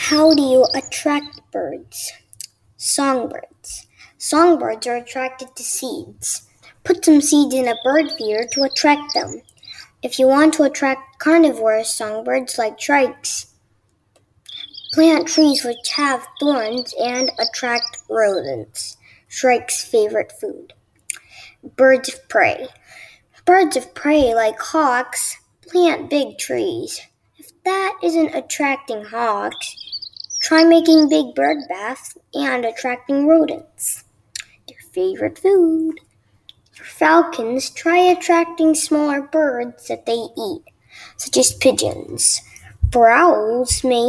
How do you attract birds? Songbirds. Songbirds are attracted to seeds. Put some seeds in a bird feeder to attract them. If you want to attract carnivorous songbirds like shrikes, plant trees which have thorns and attract rodents. Shrike's favorite food. Birds of prey. Birds of prey like hawks plant big trees. If that isn't attracting hawks, try making big bird baths and attracting rodents. Their favorite food. For falcons, try attracting smaller birds that they eat, such as pigeons. For owls, may